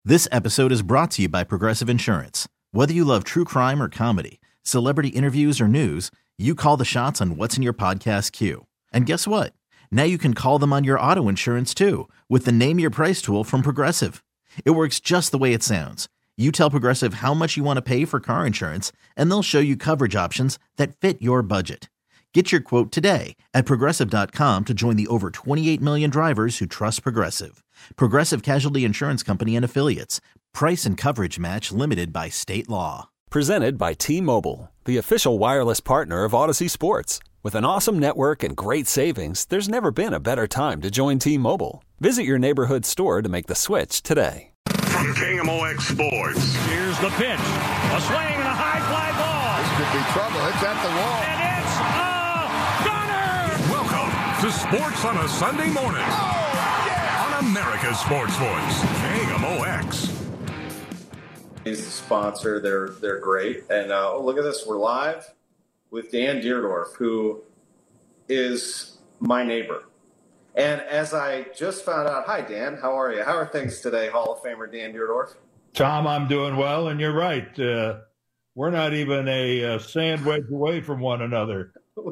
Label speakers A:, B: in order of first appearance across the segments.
A: This episode is brought to you by Progressive Insurance. Whether you love true crime or comedy, celebrity interviews or news, you call the shots on what's in your podcast queue. And guess what? Now you can call them on your auto insurance too with the Name Your Price tool from Progressive. It works just the way it sounds. You tell Progressive how much you want to pay for car insurance, and they'll show you coverage options that fit your budget. Get your quote today at Progressive.com to join the over 28 million drivers who trust Progressive. Progressive Casualty Insurance Company and Affiliates. Price and coverage match limited by state law.
B: Presented by T-Mobile, the official wireless partner of Odyssey Sports. With an awesome network and great savings, there's never been a better time to join T-Mobile. Visit your neighborhood store to make the switch today.
C: From KMOX Sports.
D: Here's the pitch. A swing and a high fly ball.
E: This could be trouble. It's at the wall.
D: And it's a gunner.
C: Welcome to Sports on a Sunday morning.
E: Oh, yeah.
C: On America's Sports Voice, KMOX.
F: He's the sponsor. They're great. And look at this. We're live with Dan Dierdorf, who is my neighbor. And as I just found out, hi, Dan. How are you? How are things today, Hall of Famer Dan Dierdorf?
G: Tom, I'm doing well, and you're right. We're not even a sand wedge away from one another.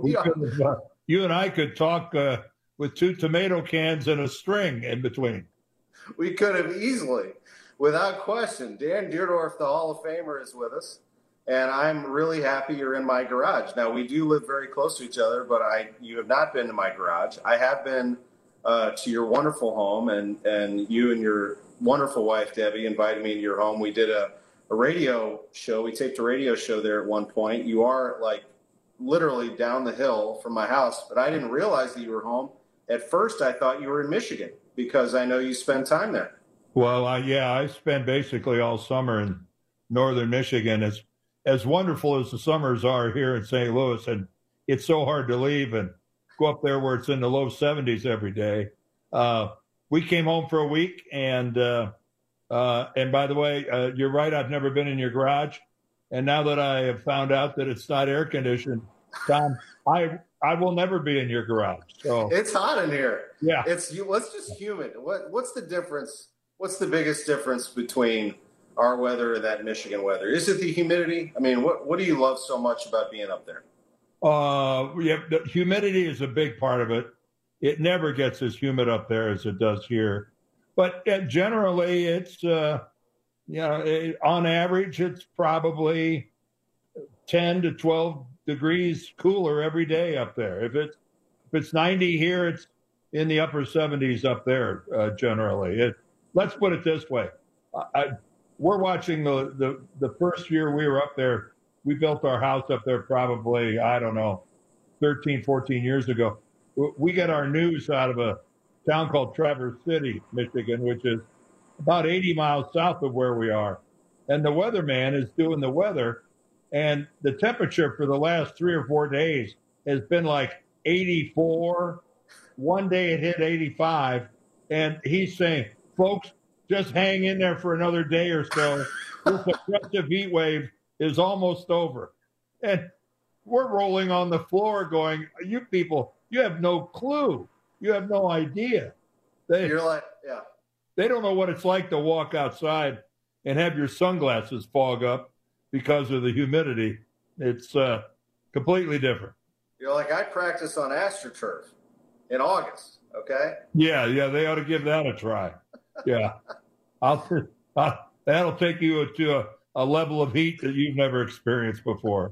G: You and I could talk with two tomato cans and a string in between.
F: We could have easily, without question. Dan Dierdorf, the Hall of Famer, is with us, and I'm really happy you're in my garage. Now, we do live very close to each other, but you have not been to my garage. I have been to your wonderful home, and you and your wonderful wife, Debbie, invited me to your home. We did a radio show. We taped a radio show there at one point. You are, like, literally down the hill from my house, but I didn't realize that you were home. At first, I thought you were in Michigan because I know you spend time there.
G: Well, I spend basically all summer in northern Michigan. As wonderful as the summers are here in St. Louis, and it's so hard to leave and go up there where it's in the low 70s every day. We came home for a week, and by the way, you're right, I've never been in your garage. And now that I have found out that it's not air conditioned, Tom, I will never be in your garage. So
F: it's hot in here.
G: Yeah,
F: it's just humid. What's the difference? What's the biggest difference between our weather and that Michigan weather? Is it the humidity? I mean, what do you love so much about being up there?
G: Yeah, the humidity is a big part of it. It never gets as humid up there as it does here. But generally, it's, on average, it's probably 10 to 12 degrees cooler every day up there. If it's 90 here, it's in the upper 70s up there generally. Let's put it this way. We're watching the first year we were up there. We built our house up there probably, 13, 14 years ago. We get our news out of a town called Traverse City, Michigan, which is about 80 miles south of where we are. And the weatherman is doing the weather. And the temperature for the last 3 or 4 days has been like 84. One day it hit 85. And he's saying, folks, just hang in there for another day or so. This aggressive heat wave is almost over. And we're rolling on the floor going, you people, you have no clue. You have no idea.
F: You're like, yeah.
G: They don't know what it's like to walk outside and have your sunglasses fog up because of the humidity. It's completely different.
F: You're like, I practice on AstroTurf in August, okay?
G: Yeah, they ought to give that a try. Yeah. That'll take you to a level of heat that you've never experienced before.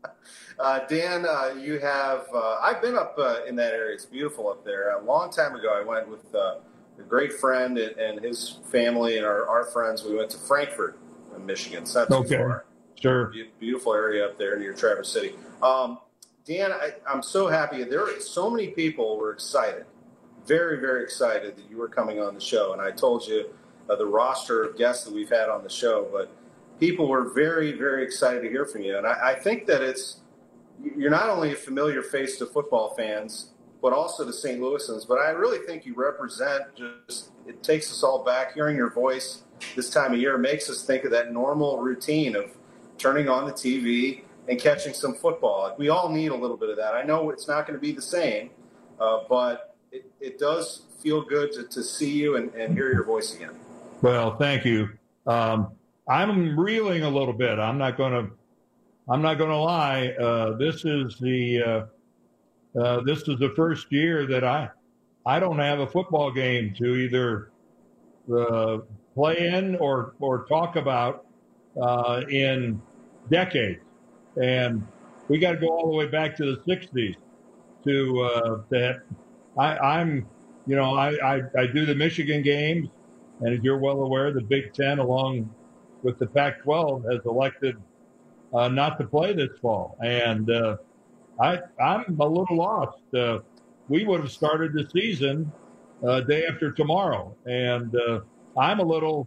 F: Dan, you have I've been up in that area. It's beautiful up there. A long time ago, I went with a great friend and his family and our friends. We went to Frankfort, Michigan. It's not too far.
G: Sure.
F: Beautiful area up there near Traverse City. Dan, I'm so happy. There are so many people were excited, very, very excited that you were coming on the show. And I told you the roster of guests that we've had on the show, but people were very, very excited to hear from you. And I think that you're not only a familiar face to football fans, but also to St. Louisans. But I really think you represent it takes us all back. Hearing your voice this time of year makes us think of that normal routine of turning on the TV and catching some football. We all need a little bit of that. I know it's not going to be the same, but it does feel good to see you and hear your voice again.
G: Well, thank you. I'm reeling a little bit. I'm not going to lie. This is the first year that I don't have a football game to either play in or talk about in decades, and we got to go all the way back to the '60s to that. I do the Michigan games, and as you're well aware, the Big Ten, along with the Pac-12, has elected not to play this fall, and I'm a little lost. We would have started the season day after tomorrow, and I'm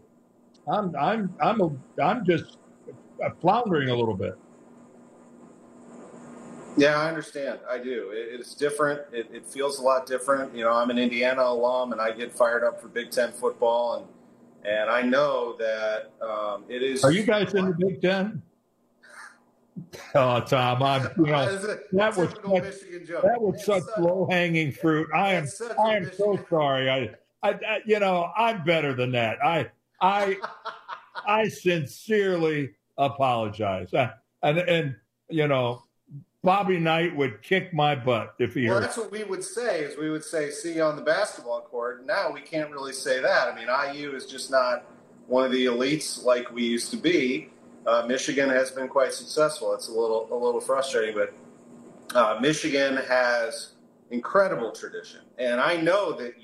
G: just floundering a little bit.
F: Yeah, I understand. I do. It's different. It feels a lot different. I'm an Indiana alum, and I get fired up for Big Ten football, and I know that it is.
G: Are you guys in the Big Ten? Oh, Tom, that was such low-hanging fruit. I am so sorry. I'm better than that. I sincerely apologize. And Bobby Knight would kick my butt if he heard.
F: Well, that's what we would say. Is we would say, "See you on the basketball court." Now we can't really say that. I mean, IU is just not one of the elites like we used to be. Michigan has been quite successful. It's a little frustrating, but Michigan has incredible tradition, and I know that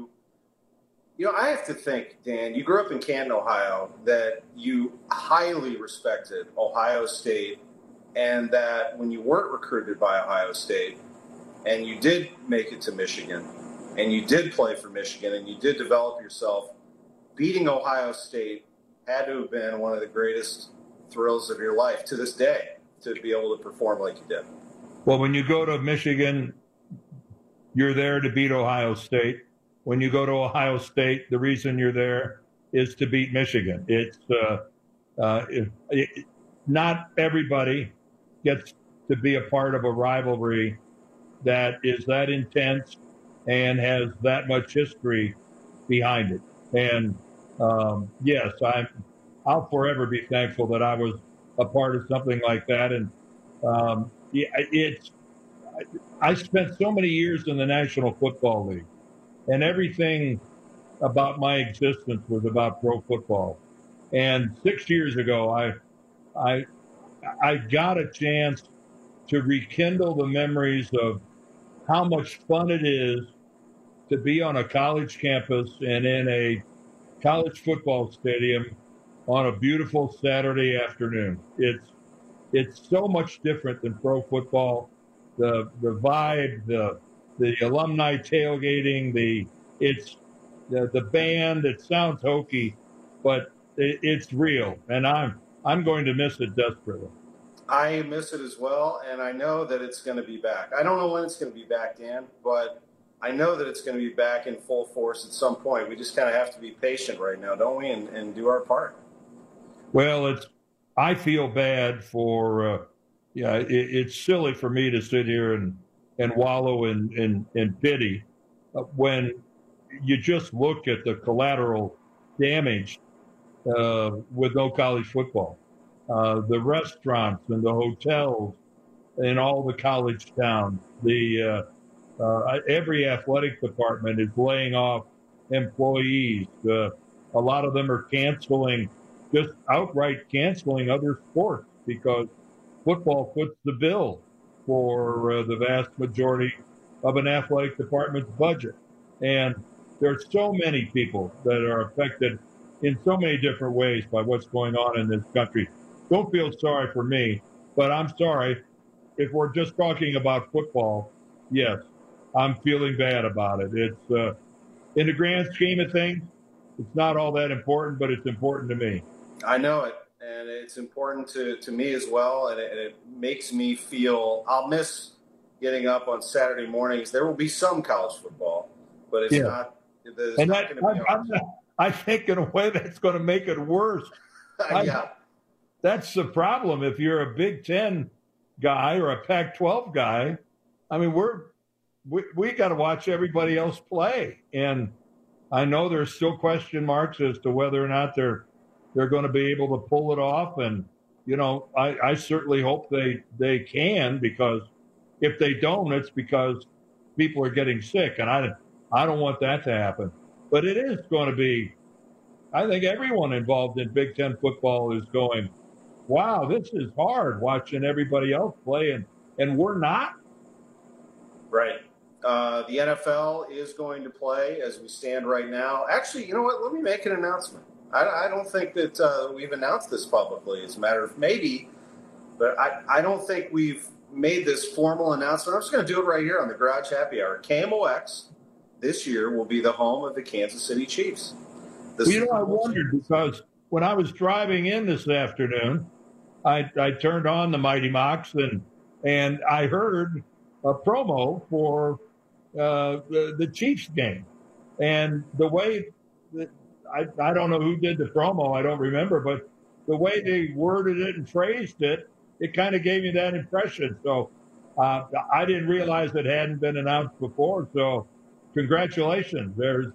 F: I have to think, Dan, you grew up in Canton, Ohio, that you highly respected Ohio State, and that when you weren't recruited by Ohio State and you did make it to Michigan and you did play for Michigan and you did develop yourself, beating Ohio State had to have been one of the greatest thrills of your life to this day, to be able to perform like you did.
G: Well, when you go to Michigan, you're there to beat Ohio State. When you go to Ohio State, the reason you're there is to beat Michigan. It's not everybody gets to be a part of a rivalry that is that intense and has that much history behind it. And yes, I'll forever be thankful that I was a part of something like that. And I spent so many years in the National Football League, and everything about my existence was about pro football. And 6 years ago, I got a chance to rekindle the memories of how much fun it is to be on a college campus and in a college football stadium on a beautiful Saturday afternoon. It's so much different than pro football. The vibe, the alumni tailgating, the band. It sounds hokey, but it's real, and I'm going to miss it desperately.
F: I miss it as well, and I know that it's going to be back. I don't know when it's going to be back, Dan, but I know that it's going to be back in full force at some point. We just kind of have to be patient right now, don't we, and do our part.
G: Well, I feel bad for it's silly for me to sit here and wallow in pity when you just look at the collateral damage with no college football. The restaurants and the hotels in all the college towns, every athletic department is laying off employees. A lot of them are just outright canceling other sports because football puts the bill for the vast majority of an athletic department's budget. And there's so many people that are affected in so many different ways by what's going on in this country. Don't feel sorry for me, but I'm sorry. If we're just talking about football, yes, I'm feeling bad about it. It's in the grand scheme of things, it's not all that important, but it's important to me.
F: I know it, and it's important to me as well, and it makes me feel I'll miss getting up on Saturday mornings. There will be some college football, but it's not going to be
G: I think in a way that's going to make it worse.
F: Yeah.
G: That's the problem. If you're a Big Ten guy or a Pac-12 guy, I mean, we got to watch everybody else play. And I know there's still question marks as to whether or not they're they're going to be able to pull it off. And, you know, I certainly hope they can, because if they don't, it's because people are getting sick. And I don't want that to happen. But it is going to be, I think everyone involved in Big Ten football is going, wow, this is hard watching everybody else play, and we're not.
F: Right. The NFL is going to play as we stand right now. Actually, you know what? Let me make an announcement. I don't think that we've announced this publicly. As a matter of maybe, but I don't think we've made this formal announcement. I'm just going to do it right here on the Garage Happy Hour. KMOX this year will be the home of the Kansas City Chiefs.
G: Well, you know, I wondered because when I was driving in this afternoon, I turned on the Mighty Mox and I heard a promo for the Chiefs game. And the way that, I don't know who did the promo, I don't remember, but the way they worded it and phrased it, it kind of gave me that impression. So I didn't realize it hadn't been announced before. So congratulations. There's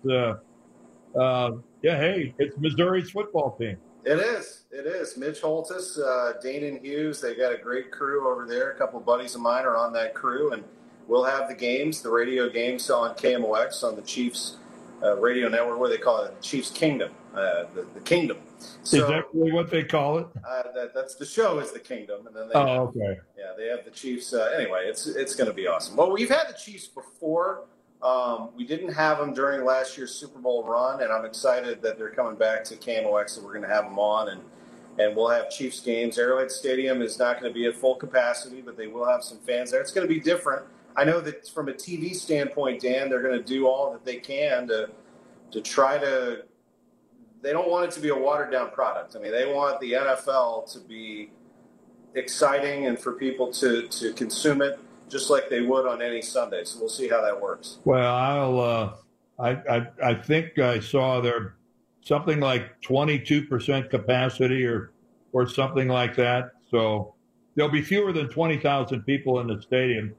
G: hey, it's Missouri's football team.
F: It is. Mitch Holtis, Danon Hughes, they got a great crew over there. A couple of buddies of mine are on that crew, and we'll have the games, the radio games on KMOX on the Chiefs radio network, where they call it the Chiefs Kingdom, the Kingdom. So,
G: is that really what they call it?
F: That's the show is the Kingdom, and then
G: okay.
F: Yeah, they have the Chiefs. Anyway, it's going to be awesome. Well, we've had the Chiefs before. We didn't have them during last year's Super Bowl run, and I'm excited that they're coming back to KMOX, and we're going to have them on, and we'll have Chiefs games. Arrowhead Stadium is not going to be at full capacity, but they will have some fans there. It's going to be different. I know that from a TV standpoint, Dan, they're going to do all that they can to try to – they don't want it to be a watered-down product. I mean, they want the NFL to be exciting and for people to consume it just like they would on any Sunday. So we'll see how that works.
G: Well, I think I saw there something like 22% capacity or something like that. So there'll be fewer than 20,000 people in the stadium.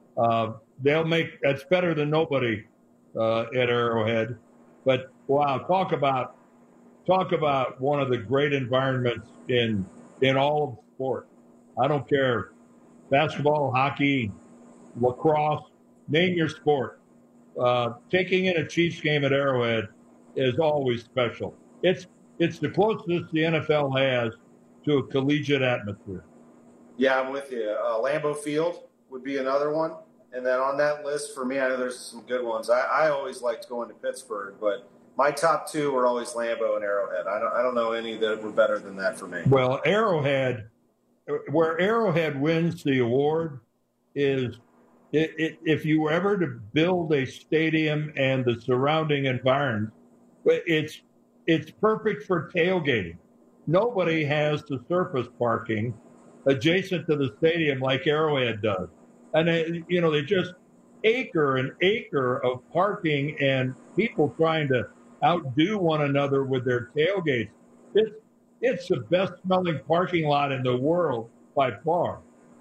G: That's better than nobody at Arrowhead. But wow, talk about one of the great environments in all of sport. I don't care, basketball, hockey, lacrosse, name your sport. Taking in a Chiefs game at Arrowhead is always special. It's the closest the NFL has to a collegiate atmosphere.
F: Yeah, I'm with you. Lambeau Field would be another one. And then on that list for me, I know there's some good ones. I always liked going to Pittsburgh, but my top two were always Lambeau and Arrowhead. I don't know any that were better than that for me.
G: Well, Arrowhead, where Arrowhead wins the award is if you were ever to build a stadium and the surrounding environment, it's perfect for tailgating. Nobody has the surface parking adjacent to the stadium like Arrowhead does. And, they just acre and acre of parking and people trying to outdo one another with their tailgates. It's the best smelling parking lot in the world by far.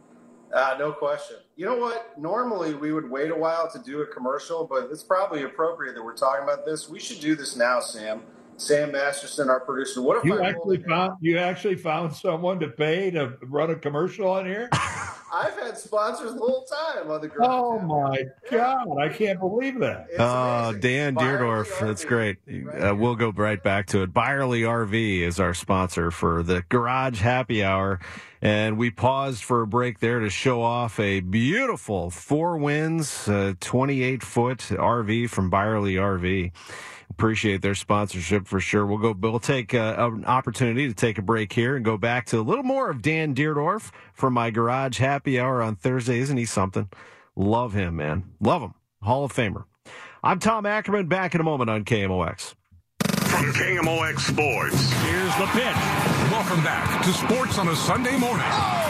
F: No question. You know what? Normally we would wait a while to do a commercial, but it's probably appropriate that we're talking about this. We should do this now, Sam. Sam Masterson, our producer. What if
G: you actually found someone to pay to run a commercial on here?
F: I've had sponsors the whole time on the group.
G: Oh my God, I can't believe that.
H: Dan Deerdorf, that's great. Right. We'll go right back to it. Byerly RV is our sponsor for the Garage Happy Hour. And we paused for a break there to show off a beautiful 4 winds, 28-foot RV from Byerly RV. Appreciate their sponsorship for sure. We'll take an opportunity to take a break here and go back to a little more of Dan Deerdorf from my Garage Happy Hour on Thursday. Isn't he something? Love him, man. Love him. Hall of Famer. I'm Tom Ackerman, back in a moment on KMOX.
C: From KMOX Sports,
D: here's the pitch.
C: Welcome back to Sports on a Sunday morning.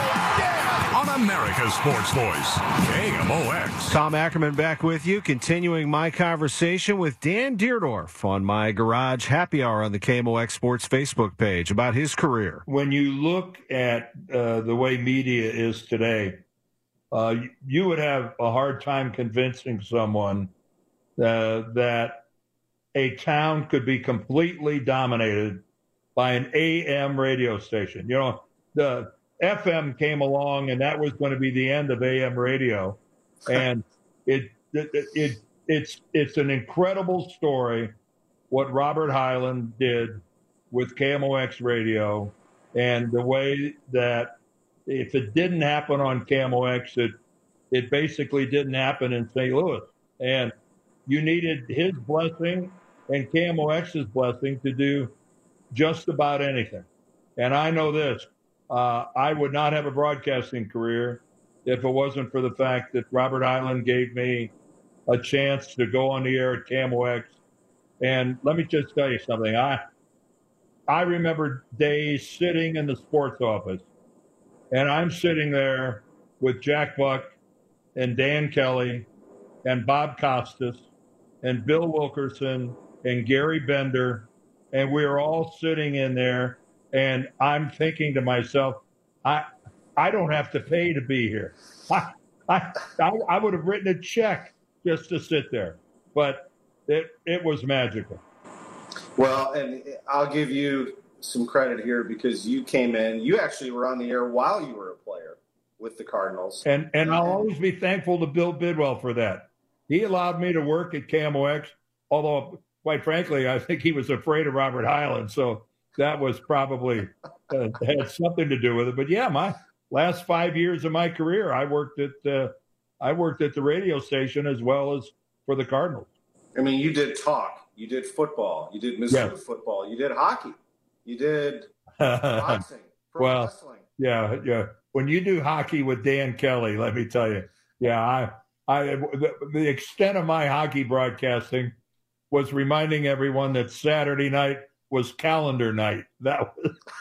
C: On America's Sports Voice, KMOX.
H: Tom Ackerman back with you, continuing my conversation with Dan Deerdorf on my Garage Happy Hour on the KMOX Sports Facebook page about his career.
G: When you look at the way media is today, you would have a hard time convincing someone that a town could be completely dominated by an AM radio station. You know, the FM came along, and that was going to be the end of AM radio. And it's an incredible story what Robert Hyland did with KMOX radio, and the way that if it didn't happen on KMOX, it basically didn't happen in St. Louis. And you needed his blessing and KMOX's blessing to do just about anything. And I know this, I would not have a broadcasting career if it wasn't for the fact that Robert Hyland gave me a chance to go on the air at KMOX. And let me just tell you something. I remember days sitting in the sports office, and I'm sitting there with Jack Buck and Dan Kelly and Bob Costas and Bill Wilkerson and Gary Bender, and we were all sitting in there, and I'm thinking to myself, I don't have to pay to be here. I would have written a check just to sit there, but it was magical.
F: Well, and I'll give you some credit here because you came in. You actually were on the air while you were a player with the Cardinals.
G: And I'll always be thankful to Bill Bidwell for that. He allowed me to work at KMOX, although, quite frankly, I think he was afraid of Robert Hyland. So that was probably had something to do with it. But, yeah, my last 5 years of my career, I worked at the radio station as well as for the Cardinals.
F: I mean, you did talk. You did football. You did Minnesota football. You did hockey. You did boxing, pro wrestling.
G: Yeah. When you do hockey with Dan Kelly, let me tell you, the extent of my hockey broadcasting was reminding everyone that Saturday night was calendar night. That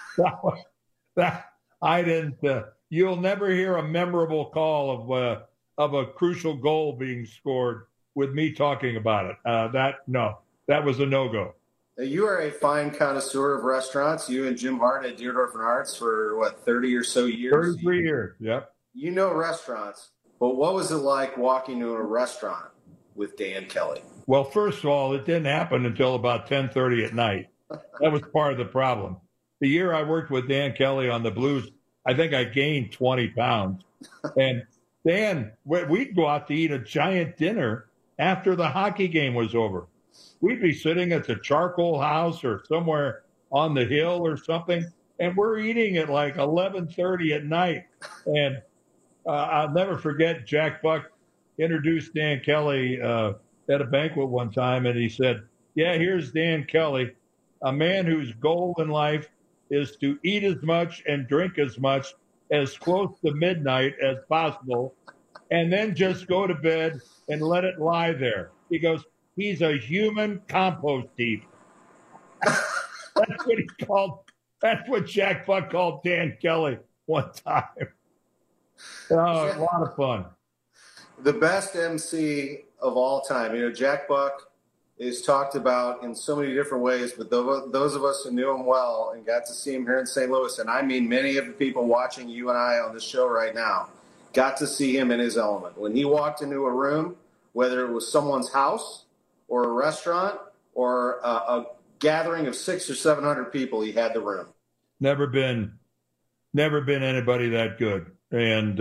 G: I didn't. You'll never hear a memorable call of a crucial goal being scored with me talking about it. That was a no-go.
F: You are a fine connoisseur of restaurants. You and Jim Hart at Deardorff and Hart's for, 30 or so years?
G: 33 years, yep.
F: You know restaurants, but what was it like walking to a restaurant with Dan Kelly?
G: Well, first of all, it didn't happen until about 10:30 at night. That was part of the problem. The year I worked with Dan Kelly on the Blues, I think I gained 20 pounds. And Dan, we'd go out to eat a giant dinner after the hockey game was over. We'd be sitting at the Charcoal House or somewhere on the hill or something, and we're eating at like 11:30 at night. And I'll never forget Jack Buck introduced Dan Kelly at a banquet one time, and he said, "Yeah, here's Dan Kelly, a man whose goal in life is to eat as much and drink as much as close to midnight as possible, and then just go to bed and let it lie there." He goes, "He's a human compost heap." That's what he called. That's what Jack Buck called Dan Kelly one time. A lot of fun.
F: The best MC of all time. You know, Jack Buck is talked about in so many different ways, but those of us who knew him well and got to see him here in St. Louis, and I mean many of the people watching you and I on this show right now, got to see him in his element. When he walked into a room, whether it was someone's house or a restaurant or a gathering of 600 or 700 people, he had the room.
G: Never been anybody that good. And,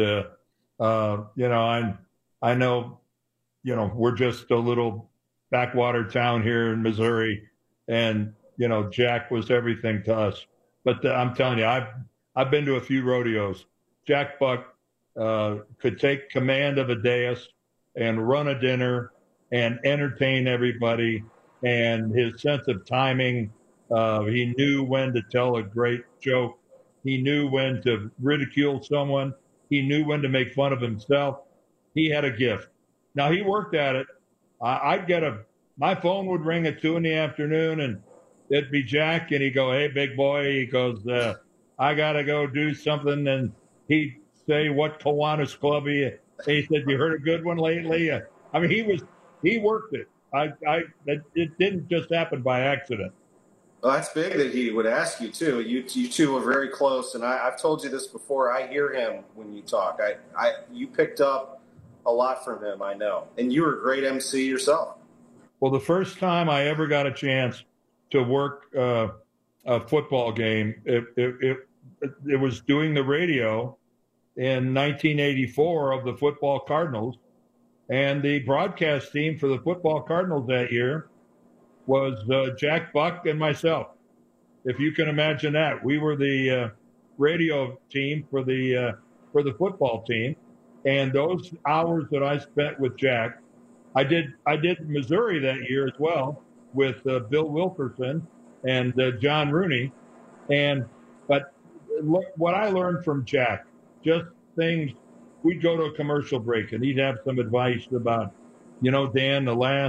G: I know, we're just a little backwater town here in Missouri, and, Jack was everything to us. But I'm telling you, I've been to a few rodeos. Jack Buck could take command of a dais and run a dinner and entertain everybody, and his sense of timing, he knew when to tell a great joke. He knew when to ridicule someone. He knew when to make fun of himself. He had a gift. Now, he worked at it. My phone would ring at 2 PM, and it'd be Jack, and he'd go, "Hey, big boy," he goes, "I got to go do something." And he'd say, "What Kiwanis Club?" He said, "You heard a good one lately?" I mean, he worked it. It didn't just happen by accident.
F: Well, that's big that he would ask you, too. You two are very close, and I've told you this before. I hear him when you talk. You picked up a lot from him, I know. And you were a great MC yourself.
G: Well, the first time I ever got a chance to work a football game. It was doing the radio in 1984 of the football Cardinals, and the broadcast team for the football Cardinals that year was Jack Buck and myself. If you can imagine that, we were the radio team for the football team, and those hours that I spent with Jack, I did Missouri that year as well with Bill Wilkerson and John Rooney, but look, what I learned from Jack, just things. We'd go to a commercial break, and he'd have some advice about, Dan,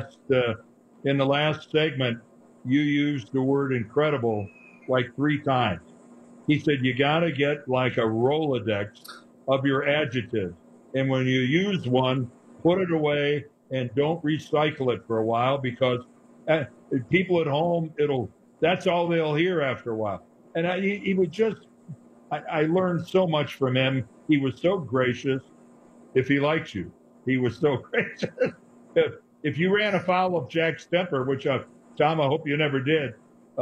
G: in the last segment, you used the word incredible like 3 times. He said, you got to get like a Rolodex of your adjectives. And when you use one, put it away and don't recycle it for a while, because people at home, that's all they'll hear after a while. And he would just, I learned so much from him. He was so gracious. If he likes you, he was so gracious. If you ran afoul of Jack Stemper, which Tom, I hope you never did,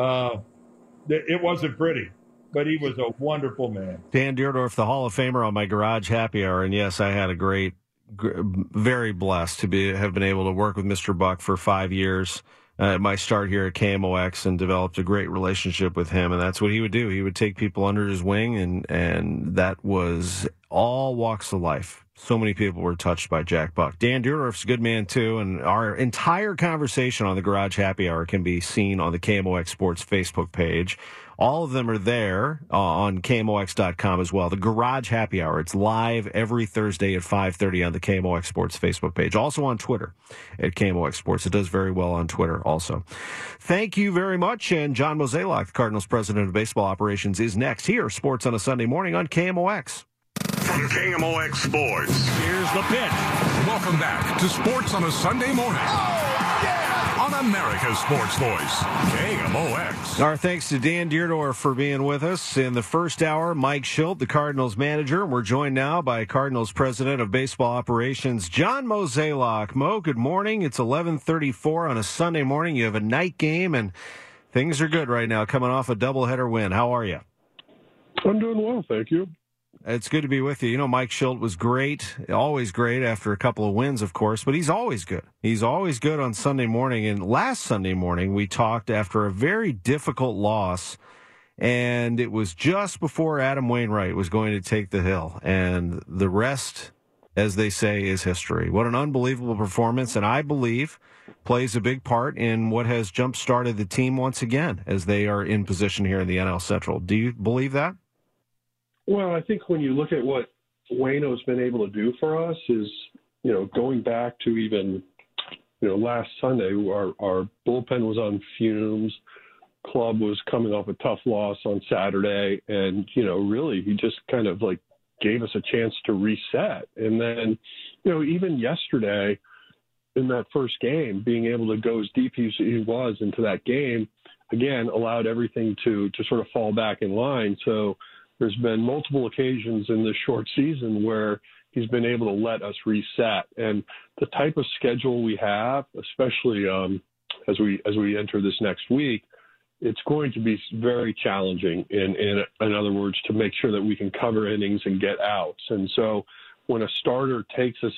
G: it wasn't pretty, but he was a wonderful man.
H: Dan Dierdorf, the Hall of Famer on my Garage Happy Hour, and yes, I had a very blessed to have been able to work with Mr. Buck for 5 years. My start here at KMOX, and developed a great relationship with him, and that's what he would do. He would take people under his wing, and that was all walks of life. So many people were touched by Jack Buck. Dan Dierdorf's a good man, too, and our entire conversation on the Garage Happy Hour can be seen on the KMOX Sports Facebook page. All of them are there on KMOX.com as well. The Garage Happy Hour, it's live every Thursday at 5:30 on the KMOX Sports Facebook page. Also on Twitter at KMOX Sports. It does very well on Twitter also. Thank you very much. And John Mozeliak, the Cardinals president of baseball operations, is next here. Sports on a Sunday morning on KMOX.
C: From KMOX Sports,
D: Here's the pitch.
C: welcome back to Sports on a Sunday morning. On America's Sports Voice, KMOX.
H: Our thanks to Dan Dierdorf for being with us in the first hour. Mike Shildt, the Cardinals manager. We're joined now by Cardinals president of baseball operations, John Mozeliak. Mo, good morning. It's 11:34 on a Sunday morning. You have a night game, and things are good right now, coming off a doubleheader win. How are you?
I: I'm doing well, thank you.
H: It's good to be with you. You know, Mike Shildt was great, always great after a couple of wins, of course, but he's always good. He's always good on Sunday morning. And last Sunday morning, we talked after a very difficult loss, and it was just before Adam Wainwright was going to take the hill. And the rest, as they say, is history. What an unbelievable performance, and I believe plays a big part in what has jump-started the team once again as they are in position here in the NL Central. Do you believe that?
I: Well, I think when you look at what Waino's been able to do for us is, going back to even, last Sunday, our bullpen was on fumes. Club was coming off a tough loss on Saturday. And, really, he just kind of gave us a chance to reset. And then, even yesterday in that first game, being able to go as deep as he was into that game, again, allowed everything to sort of fall back in line. So, there's been multiple occasions in this short season where he's been able to let us reset. And the type of schedule we have, especially as we enter this next week, it's going to be very challenging, in other words, to make sure that we can cover innings and get outs. And so when a starter takes us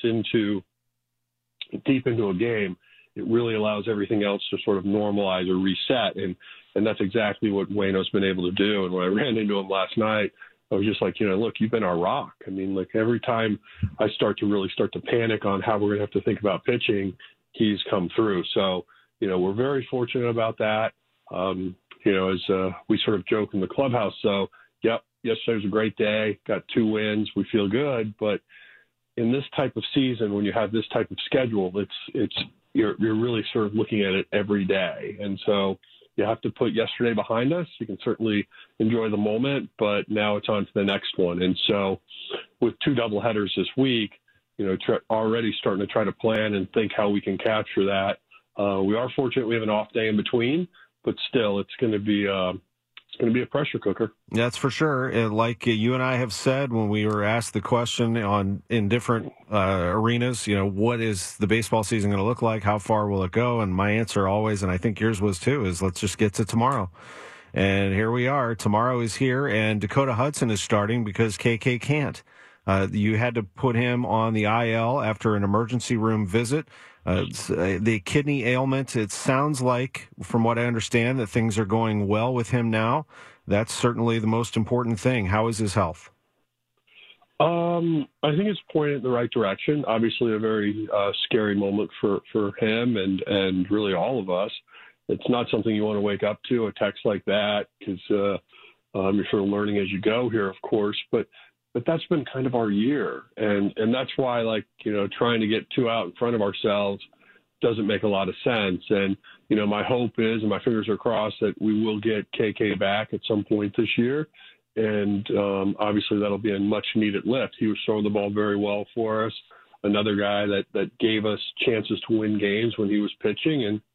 I: deep into a game, it really allows everything else to sort of normalize or reset. And that's exactly what Waino's been able to do. And when I ran into him last night, I was just like, look, you've been our rock. I mean, every time I start to panic on how we're going to have to think about pitching, he's come through. So, we're very fortunate about that. As we sort of joke in the clubhouse. So, yep, yesterday was a great day. Got 2 wins. We feel good. But in this type of season, when you have this type of schedule, you're really sort of looking at it every day. And so you have to put yesterday behind us. You can certainly enjoy the moment, but now it's on to the next one. And so with 2 doubleheaders this week, already starting to try to plan and think how we can capture that. We are fortunate we have an off day in between, but still it's going to be a pressure cooker. That's for sure. Like you and I have said when we were asked the question in different arenas, what is the baseball season going to look like? How far will it go? And my answer always, and I think yours was too, is let's just get to tomorrow.
H: And here we are. Tomorrow is here, and Dakota Hudson is starting because KK can't. You had to put him on the IL after an emergency room visit. The kidney ailment, it sounds like, from what I understand, that things are going well with him now. That's certainly the most important thing. How is his health?
I: I think it's pointed in the right direction. Obviously, a very scary moment for him and really all of us. It's not something you want to wake up to, a text like that, because you're sort of learning as you go here, of course. But that's been kind of our year, and that's why, trying to get too out in front of ourselves doesn't make a lot of sense. And my hope is, and my fingers are crossed, that we will get KK back at some point this year. And obviously that'll be a much-needed lift. He was throwing the ball very well for us. Another guy that gave us chances to win games when he was pitching. And,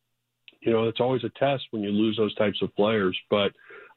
I: it's always a test when you lose those types of players. But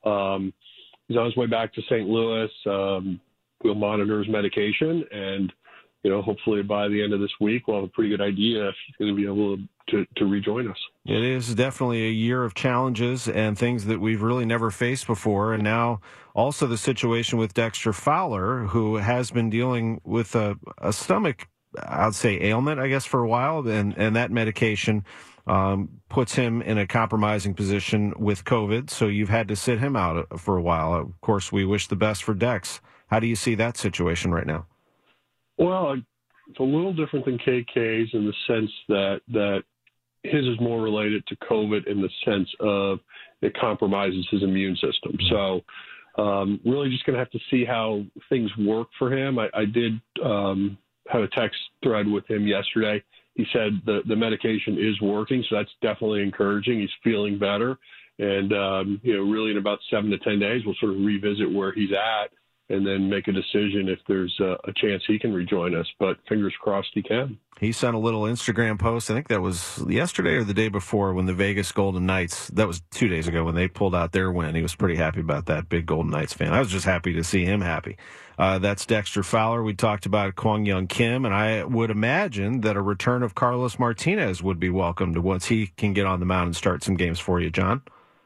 I: he's on his way back to St. Louis. We'll monitor his medication. And, hopefully by the end of this week, we'll have a pretty good idea if he's going to be able to rejoin us.
H: It is definitely a year of challenges and things that we've really never faced before. And now also the situation with Dexter Fowler, who has been dealing with a stomach, I'd say, ailment, I guess, for a while. And that medication puts him in a compromising position with COVID. So you've had to sit him out for a while. Of course, we wish the best for Dex. How do you see that situation right now?
I: Well, it's a little different than KK's in the sense that his is more related to COVID in the sense of it compromises his immune system. So really just going to have to see how things work for him. I did have a text thread with him yesterday. He said the medication is working, so that's definitely encouraging. He's feeling better. And, really in about 7 to 10 days, we'll sort of revisit where he's at and then make a decision if there's a chance he can rejoin us. But fingers crossed he can.
H: He sent a little Instagram post, I think that was yesterday or the day before, when the Vegas Golden Knights, that was 2 days ago, when they pulled out their win. He was pretty happy about that, big Golden Knights fan. I was just happy to see him happy. That's Dexter Fowler. We talked about Kwang Young Kim, and I would imagine that a return of Carlos Martinez would be welcomed once he can get on the mound and start some games for you, John.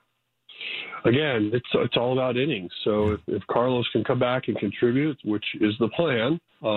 I: Again, it's all about innings. So if Carlos can come back and contribute, which is the plan,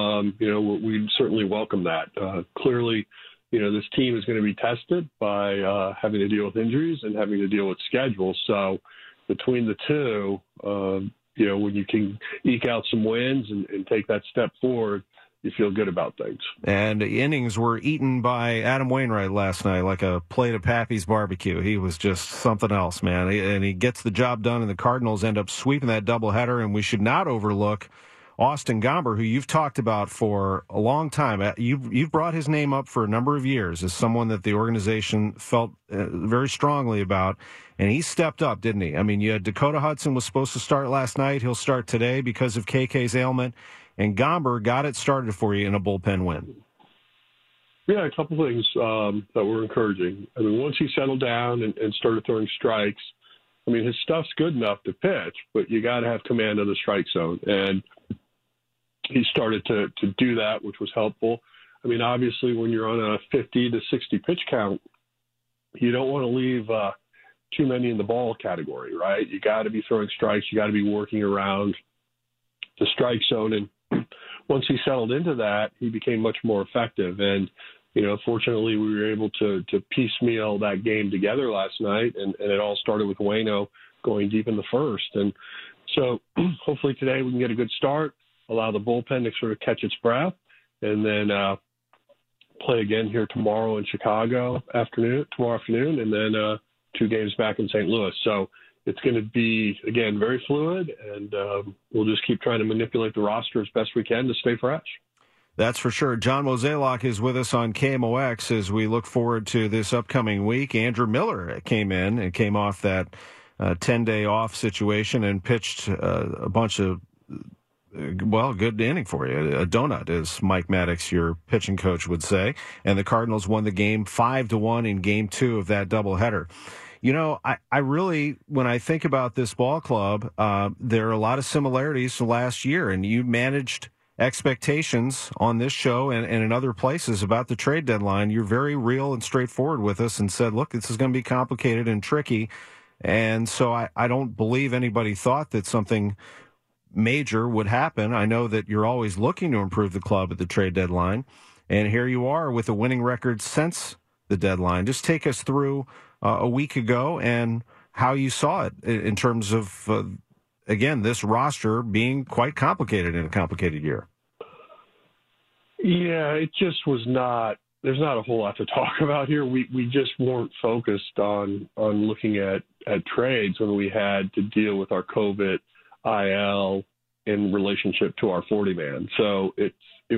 I: we certainly welcome that. Clearly, this team is going to be tested by having to deal with injuries and having to deal with schedules. So between the two, when you can eke out some wins and take that step forward, you feel good about things.
H: And the innings were eaten by Adam Wainwright last night like a plate of Pappy's barbecue. He was just something else, man. And he gets the job done, and the Cardinals end up sweeping that doubleheader. And we should not overlook Austin Gomber, who you've talked about for a long time. You've brought his name up for a number of years as someone that the organization felt very strongly about. And he stepped up, didn't he? I mean, you had Dakota Hudson was supposed to start last night. He'll start today because of KK's ailment. And Gomber got it started for you in a bullpen win.
I: Yeah, a couple things that were encouraging. I mean, once he settled down and started throwing strikes, I mean, his stuff's good enough to pitch, but you got to have command of the strike zone. And he started to do that, which was helpful. I mean, obviously, when you're on a 50 to 60 pitch count, you don't want to leave too many in the ball category, right? You got to be throwing strikes. You got to be working around the strike zone. And once he settled into that, he became much more effective. And, fortunately, we were able to piecemeal that game together last night. And it all started with Waino going deep in the first. And so hopefully today we can get a good start, allow the bullpen to sort of catch its breath, and then play again here tomorrow in tomorrow afternoon, and then 2 games back in St. Louis. So it's going to be, again, very fluid, and we'll just keep trying to manipulate the roster as best we can to stay fresh.
H: That's for sure. John Mozeliak is with us on KMOX as we look forward to this upcoming week. Andrew Miller came in and came off that 10-day off situation and pitched a bunch of, good inning for you. A donut, as Mike Maddox, your pitching coach, would say. And the Cardinals won the game 5-1 in Game 2 of that doubleheader. I really, when I think about this ball club, there are a lot of similarities to last year, and you managed expectations on this show and in other places about the trade deadline. You're very real and straightforward with us and said, look, this is going to be complicated and tricky. And so I don't believe anybody thought that something major would happen. I know that you're always looking to improve the club at the trade deadline. And here you are with a winning record since the deadline. Just take us through a week ago and how you saw it in terms of, again, this roster being quite complicated in a complicated year.
I: Yeah, it just was not. There's not a whole lot to talk about here. We just weren't focused on looking at trades when we had to deal with our COVID IL in relationship to our 40-man. So it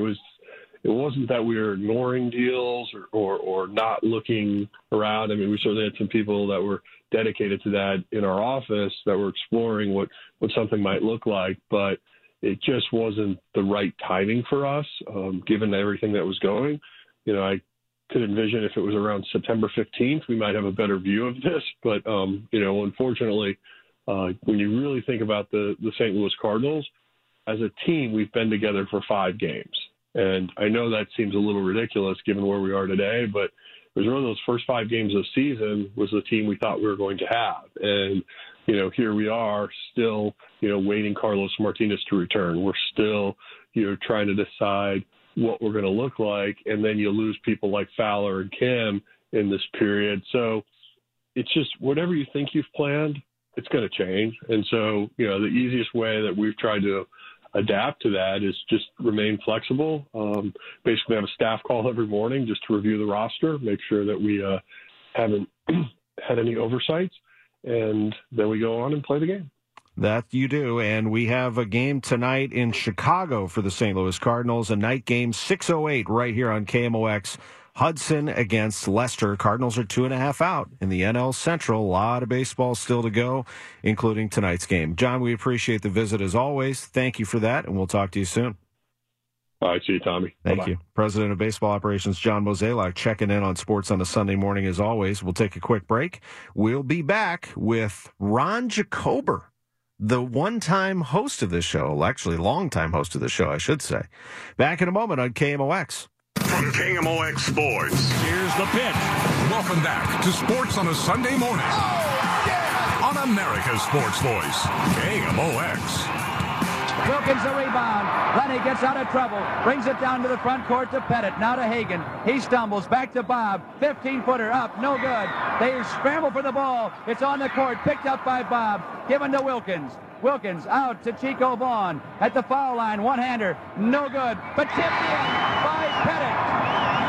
I: wasn't that we were ignoring deals or not looking around. I mean, we certainly had some people that were dedicated to that in our office that were exploring what something might look like, but it just wasn't the right timing for us, given everything that was going. I could envision if it was around September 15th, we might have a better view of this. But, unfortunately, when you really think about the St. Louis Cardinals, as a team, we've been together for 5 games. And I know that seems a little ridiculous given where we are today, but it was one of those first 5 games of the season was the team we thought we were going to have. And, here we are still, waiting Carlos Martinez to return. We're still, trying to decide what we're going to look like. And then you lose people like Fowler and Kim in this period. So it's just whatever you think you've planned, it's going to change. And so, the easiest way that we've tried to adapt to that is just remain flexible. Basically have a staff call every morning just to review the roster, make sure that we haven't had any oversights, and then we go on and play the game.
H: That you do, and we have a game tonight in Chicago for the St. Louis Cardinals, a night game, 6:08 right here on KMOX. Hudson against Leicester. Cardinals are 2.5 out in the NL Central. A lot of baseball still to go, including tonight's game. John, we appreciate the visit as always. Thank you for that, and we'll talk to you soon.
I: All right, see you, Tommy.
H: Thank
I: Bye-bye.
H: you. President of Baseball Operations, John Mozeliak, checking in on sports on a Sunday morning as always. We'll take a quick break. We'll be back with Ron Jacober, the one-time host of this show, actually long-time host of the show, I should say. Back in a moment on KMOX.
C: From KMOX Sports.
D: Here's the pitch.
C: Welcome back to Sports on a Sunday morning.
E: Oh, yeah!
C: On America's Sports Voice, KMOX.
J: Wilkins the rebound. Lenny gets out of trouble. Brings it down to the front court to Pettit. Now to Hagan. He stumbles. Back to Bob. 15-footer up. No good. They scramble for the ball. It's on the court. Picked up by Bob. Given to Wilkins. Wilkins out to Chico Vaughn. At the foul line. One-hander. No good. But tipped in by Pettit.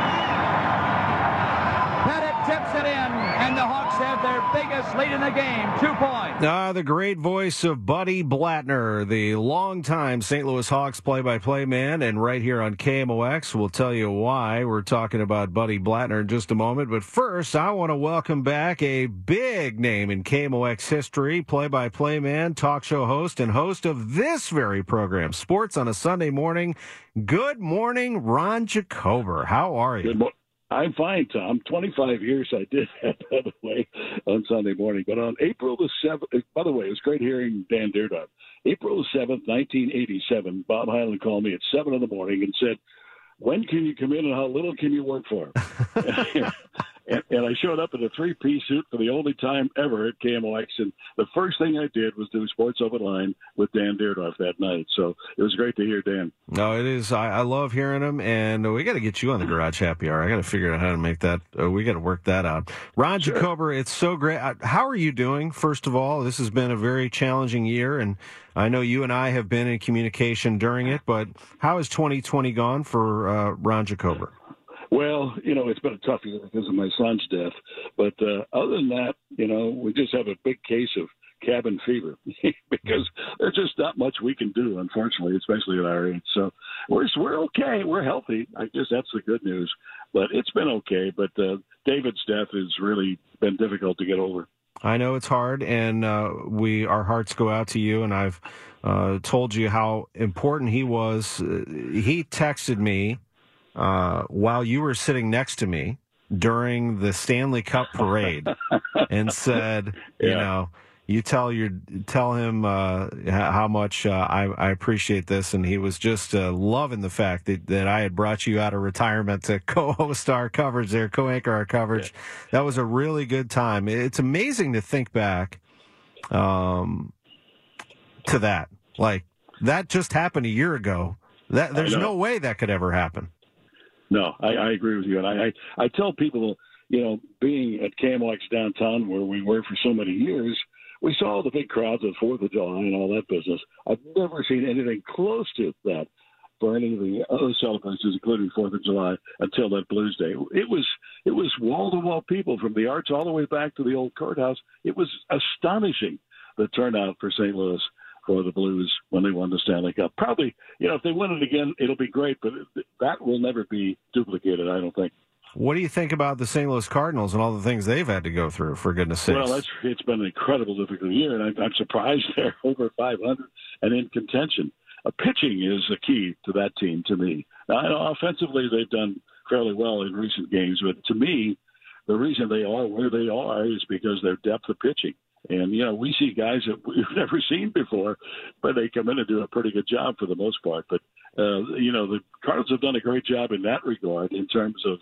J: Pettit tips it in, and the Hawks have their biggest lead in the game, 2 points.
H: The great voice of Buddy Blattner, the longtime St. Louis Hawks play-by-play man, and right here on KMOX, we'll tell you why we're talking about Buddy Blattner in just a moment. But first, I want to welcome back a big name in KMOX history, play-by-play man, talk show host, and host of this very program, Sports on a Sunday Morning. Good morning, Ron Jacober. How are you?
K: Good morning. I'm fine, Tom. 25 years I did that, by the way, on Sunday morning. But on April the 7th, by the way, it was great hearing Dan Dierdorf. April the 7th, 1987, Bob Hyland called me at 7 in the morning and said, when can you come in and how little can you work for? And I showed up in a 3-piece suit for the only time ever at KMOX. And the first thing I did was do Sports Open Line with Dan Dierdorf that night. So it was great to hear Dan.
H: No, it is. I love hearing him. And we got to get you on the Garage Happy Hour. I got to figure out how to make that. We got to work that out. Ron Jacober, it's so great. How are you doing? First of all, this has been a very challenging year. And I know you and I have been in communication during it. But how has 2020 gone for Ron Jacober?
K: Well, it's been a tough year because of my son's death. But other than that, we just have a big case of cabin fever because there's just not much we can do, unfortunately, especially at our age. So we're okay. We're healthy. I guess that's the good news. But it's been okay. But David's death has really been difficult to get over.
H: I know it's hard, and our hearts go out to you, and I've told you how important he was. He texted me while you were sitting next to me during the Stanley Cup parade and said, you tell him how much I appreciate this, and he was just loving the fact that I had brought you out of retirement to co-host our coverage there, co-anchor our coverage. Yeah. That was a really good time. It's amazing to think back to that. Like, that just happened a year ago. There's no way that could ever happen.
K: No, I agree with you. And I tell people, being at KMOX downtown where we were for so many years, we saw the big crowds at 4th of July and all that business. I've never seen anything close to that for any of the other celebrations, including 4th of July, until that Blues Day. It was wall-to-wall people from the Arch all the way back to the old courthouse. It was astonishing, the turnout for St. Louis for the Blues when they won the Stanley Cup. Probably, if they win it again, it'll be great, but that will never be duplicated, I don't think.
H: What do you think about the St. Louis Cardinals and all the things they've had to go through, for goodness sakes?
K: Well, it's been an incredible, difficult year, and I'm surprised they're over 500 and in contention. Pitching is the key to that team, to me. Now, I know offensively they've done fairly well in recent games, but to me, the reason they are where they are is because their depth of pitching. And, we see guys that we've never seen before, but they come in and do a pretty good job for the most part. But, the Cardinals have done a great job in that regard in terms of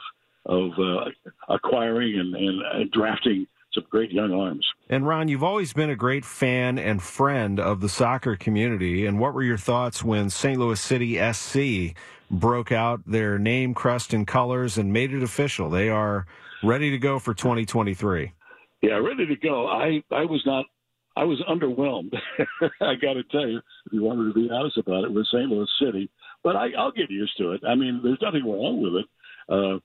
K: acquiring and drafting some great young arms.
H: And, Ron, you've always been a great fan and friend of the soccer community. And what were your thoughts when St. Louis City SC broke out their name, crest, and colors and made it official? They are ready to go for 2023.
K: Yeah, ready to go. I was underwhelmed. I got to tell you, if you wanted to be honest about it, with St. Louis City. But I'll get used to it. I mean, there's nothing wrong with it.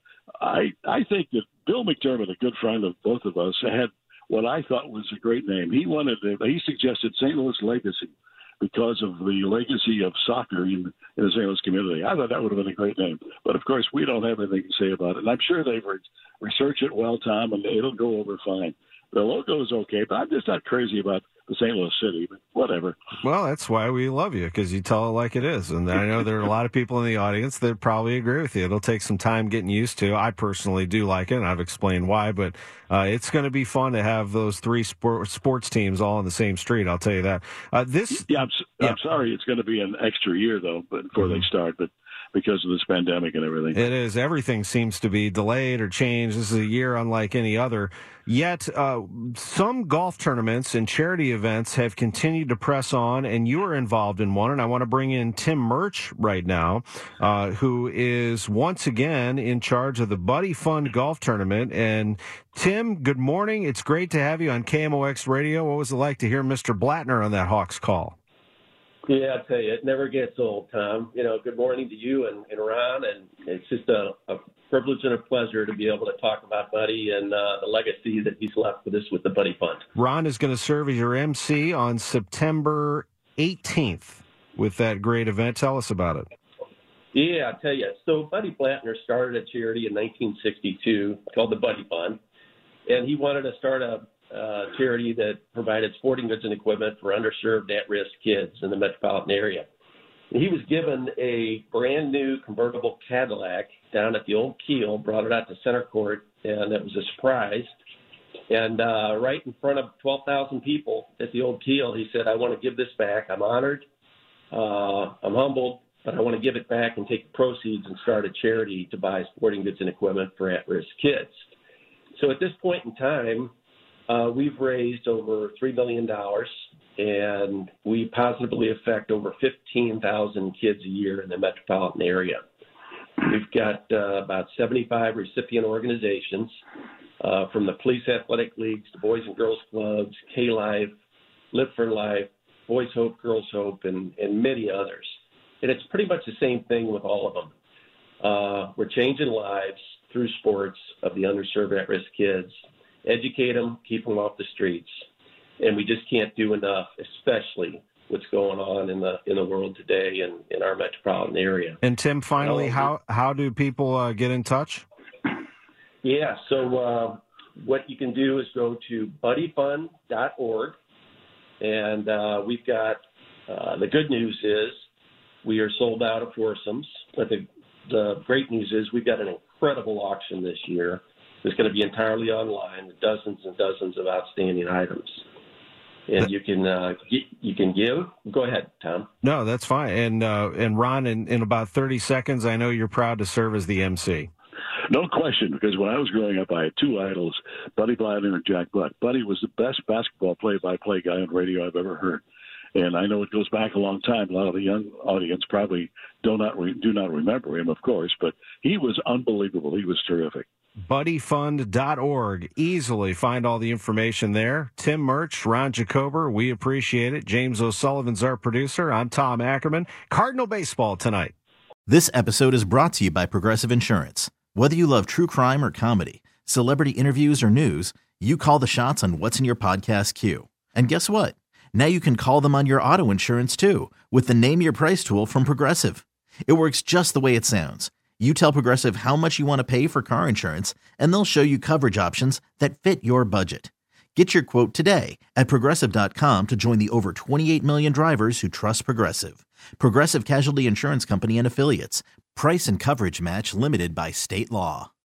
K: I think that Bill McDermott, a good friend of both of us, had what I thought was a great name. He suggested St. Louis Legacy because of the legacy of soccer in the St. Louis community. I thought that would have been a great name. But, of course, we don't have anything to say about it. And I'm sure they've researched it well, Tom, and it'll go over fine. The logo is okay, but I'm just not crazy about the St. Louis City, but whatever.
H: Well, that's why we love you, because you tell it like it is. And I know there are a lot of people in the audience that probably agree with you. It'll take some time getting used to. I personally do like it, and I've explained why, but it's going to be fun to have those three sports teams all on the same street, I'll tell you that.
K: I'm sorry it's going to be an extra year, though, before they start, but because of this pandemic and everything.
H: It is. Everything seems to be delayed or changed. This is a year unlike any other. Yet some golf tournaments and charity events have continued to press on, and you are involved in one. And I want to bring in Tim Murch right now, who is once again in charge of the Buddy Fund Golf Tournament. And Tim, good morning. It's great to have you on KMOX Radio. What was it like to hear Mr. Blattner on that Hawks call?
L: Yeah, I'll tell you, it never gets old, Tom. Good morning to you and Ron, and it's just a privilege and a pleasure to be able to talk about Buddy and the legacy that he's left with us with the Buddy Fund.
H: Ron is going to serve as your MC on September 18th with that great event. Tell us about it.
L: Yeah, I'll tell you. So Buddy Blattner started a charity in 1962 called the Buddy Fund, and he wanted to start a charity that provided sporting goods and equipment for underserved, at-risk kids in the metropolitan area. And he was given a brand new convertible Cadillac down at the Old Kiel, brought it out to center court, and it was a surprise. And right in front of 12,000 people at the Old Kiel, he said, I want to give this back. I'm honored. I'm humbled, but I want to give it back and take the proceeds and start a charity to buy sporting goods and equipment for at-risk kids. So at this point in time, we've raised over $3 million, and we positively affect over 15,000 kids a year in the metropolitan area. We've got about 75 recipient organizations, from the Police Athletic Leagues to Boys and Girls Clubs, K-Life, Live for Life, Boys Hope, Girls Hope, and many others. And it's pretty much the same thing with all of them. We're changing lives through sports of the underserved at-risk kids. Educate them, keep them off the streets, and we just can't do enough, especially what's going on in the world today and in our metropolitan area.
H: And Tim, finally, how do people get in touch?
L: Yeah, so what you can do is go to buddyfund.org, and we've got the good news is we are sold out of foursomes, but the great news is we've got an incredible auction this year. It's going to be entirely online with dozens and dozens of outstanding items. And you can give. Go ahead, Tom.
H: No, that's fine. And Ron, in about 30 seconds, I know you're proud to serve as the MC.
K: No question, because when I was growing up, I had two idols, Buddy Bladner and Jack Buck. Buddy was the best basketball play-by-play guy on radio I've ever heard. And I know it goes back a long time. A lot of the young audience probably do not remember him, of course, but he was unbelievable. He was terrific. BuddyFund.org. Easily find all the information there. Tim Murch, Ron Jacober, we appreciate it. James O'Sullivan's our producer. I'm Tom Ackerman. Cardinal baseball tonight.
A: This episode is brought to you by Progressive Insurance. Whether you love true crime or comedy, celebrity interviews or news, you call the shots on what's in your podcast queue. And guess what? Now you can call them on your auto insurance too with the Name Your Price tool from Progressive. It works just the way it sounds. You tell Progressive how much you want to pay for car insurance, and they'll show you coverage options that fit your budget. Get your quote today at Progressive.com to join the over 28 million drivers who trust Progressive. Progressive Casualty Insurance Company and Affiliates. Price and coverage match limited by state law.